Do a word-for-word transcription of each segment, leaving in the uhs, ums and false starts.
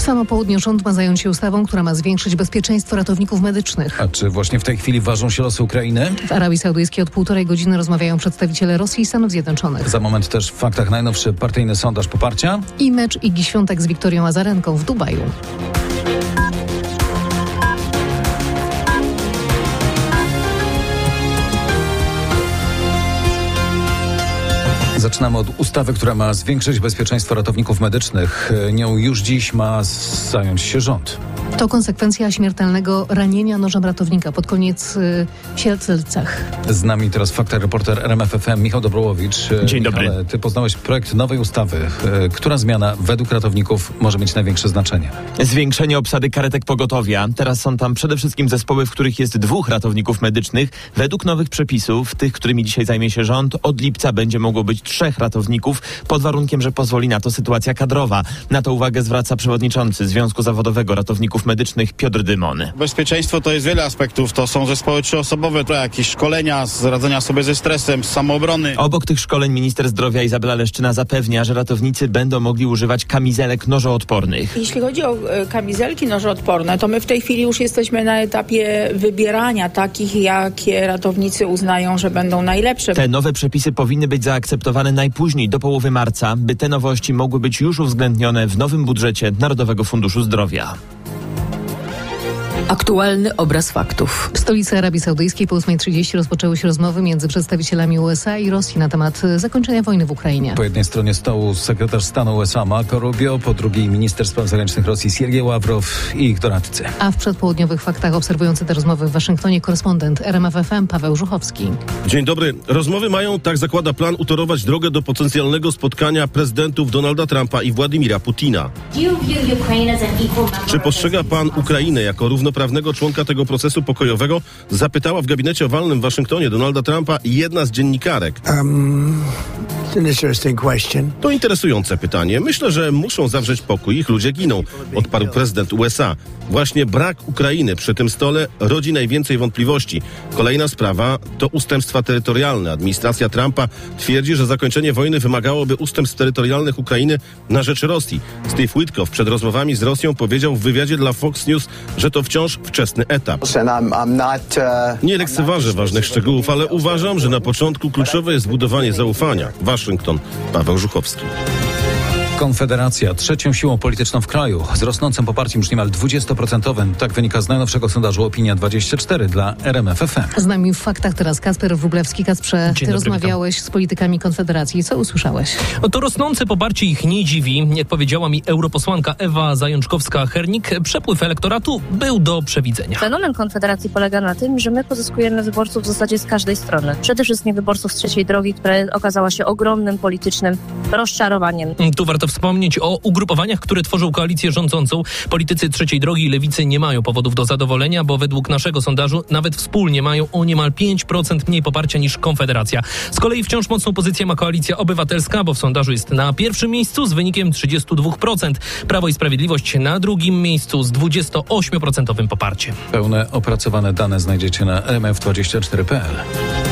samo południe rząd ma zająć się ustawą, która ma zwiększyć bezpieczeństwo ratowników medycznych. A czy właśnie w tej chwili ważą się losy Ukrainy? W Arabii Saudyjskiej od półtorej godziny rozmawiają przedstawiciele Rosji i Stanów Zjednoczonych. Za moment też w faktach najnowszy partyjny sondaż poparcia. I mecz Igi Świątek z Wiktorią Azarenką w Dubaju. Zaczynamy od ustawy, która ma zwiększyć bezpieczeństwo ratowników medycznych. Nią już dziś ma zająć się rząd. To konsekwencja śmiertelnego ranienia nożem ratownika pod koniec y, w Siedlcach. Z nami teraz fakta reporter R M F F M Michał Dobrowowicz. Dzień dobry. Michale, ty poznałeś projekt nowej ustawy. Która zmiana według ratowników może mieć największe znaczenie? Zwiększenie obsady karetek pogotowia. Teraz są tam przede wszystkim zespoły, w których jest dwóch ratowników medycznych. Według nowych przepisów, tych, którymi dzisiaj zajmie się rząd, od lipca będzie mogło być trzech ratowników, pod warunkiem, że pozwoli na to sytuacja kadrowa. Na to uwagę zwraca przewodniczący Związku Zawodowego Ratowników Medycznych Piotr Dymony. Bezpieczeństwo to jest wiele aspektów. To są zespoły trzyosobowe, to jakieś szkolenia z radzenia sobie ze stresem, z samoobrony. Obok tych szkoleń minister zdrowia Izabela Leszczyna zapewnia, że ratownicy będą mogli używać kamizelek nożoodpornych. Jeśli chodzi o e, kamizelki nożoodporne, to my w tej chwili już jesteśmy na etapie wybierania takich, jakie ratownicy uznają, że będą najlepsze. Te nowe przepisy powinny być zaakceptowane najpóźniej do połowy marca, by te nowości mogły być już uwzględnione w nowym budżecie Narodowego Funduszu Zdrowia. Aktualny obraz faktów. W stolicy Arabii Saudyjskiej po ósmej trzydzieści rozpoczęły się rozmowy między przedstawicielami U S A i Rosji na temat zakończenia wojny w Ukrainie. Po jednej stronie stołu sekretarz stanu U S A Marco Rubio, po drugiej minister spraw zagranicznych Rosji Siergiej Ławrow i ich doradcy. A w przedpołudniowych faktach obserwujący te rozmowy w Waszyngtonie korespondent R M F F M Paweł Żuchowski. Dzień dobry. Rozmowy mają, tak zakłada plan, utorować drogę do potencjalnego spotkania prezydentów Donalda Trumpa i Władimira Putina. Czy postrzega pan Ukrainę jako równoprawnego członka tego procesu pokojowego? Zapytała w gabinecie owalnym w Waszyngtonie Donalda Trumpa jedna z dziennikarek. Um, an interesting question. To interesujące pytanie. Myślę, że muszą zawrzeć pokój. Ich ludzie giną, odparł prezydent U S A. Właśnie brak Ukrainy przy tym stole rodzi najwięcej wątpliwości. Kolejna sprawa to ustępstwa terytorialne. Administracja Trumpa twierdzi, że zakończenie wojny wymagałoby ustępstw terytorialnych Ukrainy na rzecz Rosji. Steve Witkow przed rozmowami z Rosją powiedział w wywiadzie dla Fox News, że to wciąż wczesny etap. Nie lekceważę ważnych szczegółów, ale uważam, że na początku kluczowe jest budowanie zaufania. Waszyngton, Paweł Żuchowski. Konfederacja trzecią siłą polityczną w kraju z rosnącym poparciem już niemal dwudziestoprocentowym. Tak wynika z najnowszego sondażu Opinia dwadzieścia cztery dla R M F F M. Z nami w faktach teraz Kacper Wróblewski. Kacprze, ty dobry, rozmawiałeś witam. z politykami Konfederacji. Co usłyszałeś? No to rosnące poparcie ich nie dziwi. Jak powiedziała mi europosłanka Ewa Zajączkowska-Hernik, przepływ elektoratu był do przewidzenia. Fenomen Konfederacji polega na tym, że my pozyskujemy wyborców w zasadzie z każdej strony. Przede wszystkim wyborców z trzeciej drogi, która okazała się ogromnym politycznym rozczarowaniem. Tu warto wspomnieć o ugrupowaniach, które tworzą koalicję rządzącą. Politycy trzeciej drogi i lewicy nie mają powodów do zadowolenia, bo według naszego sondażu nawet wspólnie mają o niemal pięć procent mniej poparcia niż Konfederacja. Z kolei wciąż mocną pozycję ma Koalicja Obywatelska, bo w sondażu jest na pierwszym miejscu z wynikiem trzydzieści dwa procent. Prawo i Sprawiedliwość na drugim miejscu z dwudziestoośmioprocentowym poparciem. Pełne opracowane dane znajdziecie na r m f dwadzieścia cztery kropka p l.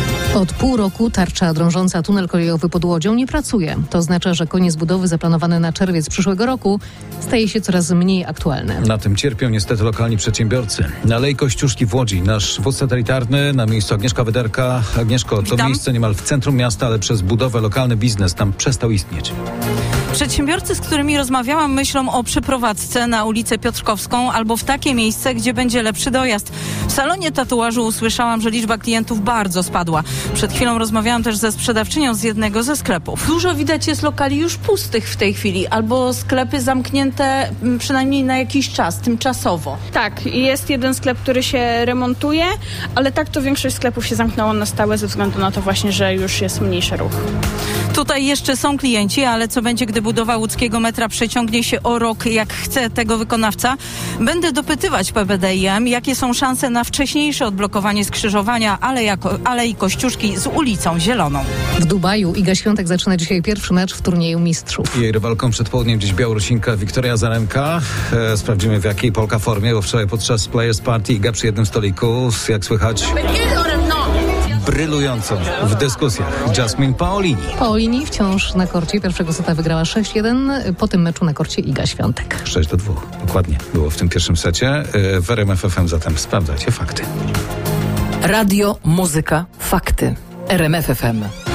Od pół roku tarcza drążąca tunel kolejowy pod Łodzią nie pracuje. To oznacza, że koniec budowy zaplanowany na czerwiec przyszłego roku staje się coraz mniej aktualny. Na tym cierpią niestety lokalni przedsiębiorcy. Na Alei Kościuszki w Łodzi nasz wóz satelitarny, na miejscu Agnieszka Wyderka. Agnieszko, to Witam. miejsce niemal w centrum miasta, ale przez budowę lokalny biznes tam przestał istnieć. Przedsiębiorcy, z którymi rozmawiałam, myślą o przeprowadzce na ulicę Piotrkowską albo w takie miejsce, gdzie będzie lepszy dojazd. W salonie tatuażu usłyszałam, że liczba klientów bardzo spadła. Przed chwilą rozmawiałam też ze sprzedawczynią z jednego ze sklepów. Dużo widać jest lokali już pustych w tej chwili, albo sklepy zamknięte przynajmniej na jakiś czas, tymczasowo. Tak, jest jeden sklep, który się remontuje, ale tak to większość sklepów się zamknęło na stałe ze względu na to właśnie, że już jest mniejszy ruch. Tutaj jeszcze są klienci, ale co będzie, gdy budowa łódzkiego metra przeciągnie się o rok, jak chce tego wykonawca? Będę dopytywać P B D I M, jakie są szanse na wcześniejsze odblokowanie skrzyżowania Alei, Alei Kościuszki z ulicą Zieloną. W Dubaju Iga Świątek zaczyna dzisiaj pierwszy mecz w turnieju mistrzów. Jej rywalką przed południem dziś Białorusinka Wiktoria Azarenka. E, sprawdzimy, w jakiej Polka formie, bo wczoraj podczas Players Party Iga przy jednym stoliku, jak słychać... brylująco w dyskusjach Jasmine Paolini. Paolini wciąż na korcie. Pierwszego seta wygrała sześć jeden. Po tym meczu na korcie Iga Świątek. sześć do dwóch. Dokładnie było w tym pierwszym secie. W R M F F M zatem sprawdzajcie fakty. Radio, muzyka, fakty. R M F F M.